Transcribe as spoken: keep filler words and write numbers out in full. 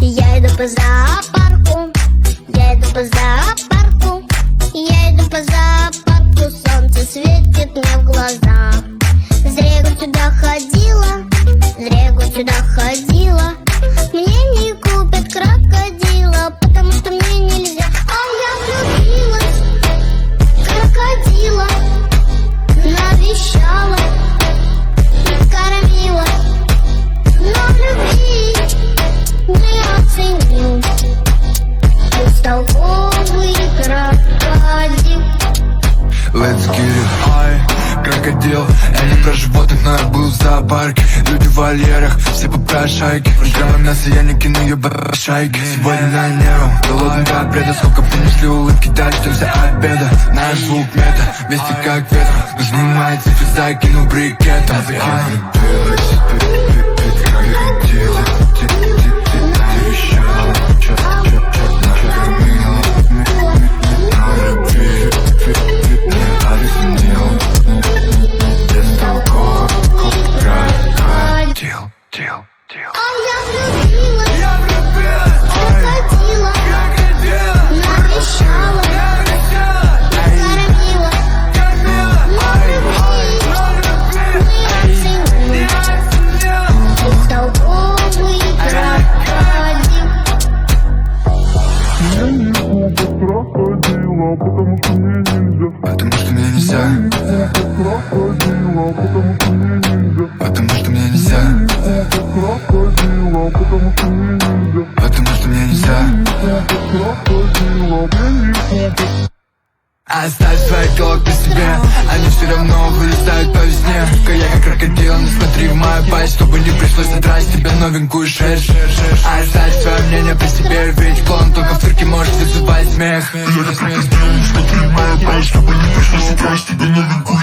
Я иду по зоопарку, я иду по зоопарку, я иду по зоопарку, солнце светит мне в глаза. Зря я год сюда ходила, зря я год сюда ходила. Мне не купят крокодила, потому что мне нельзя. А я влюбилась в крокодила, навещала и кормила, но любви не оценил бестолковый крокодил. Let's get it, ай, крокодил. Я не про животных, но я был в зоопарке. Люди в вольерах, все попрошайки. Прямо мясо я не кину, ебать шайки. Сегодня на нерву, голодный до обеда. Сколько принесли улыбки, дождемся обеда. Наш звук мета, вместе как ветер. Снимается физа, кину брикетом. А я влюбилась в крокодила, навещала и кормила, но любви не оценил бестолковый крокодил. Я не купят крокодила, потому что мне нельзя. Потому что мне нельзя. Крокодила, потому что мне нельзя. Потому что мне нельзя. Крокодила, потому что мне нельзя. Потому что мне нельзя. Крокодила, мне не купят. Оставь свои телок при себе, они все равно вылезают по весне. Я как крокодил, не смотри в мою пасть, чтобы не пришлось задрать тебе новенькую шерсть. Оставь свое мнение при себе, ведь клон только в цирке может вызывать смех. Я как крокодил, не смотри в мою пасть, чтобы не пришлось задрать тебе новенькую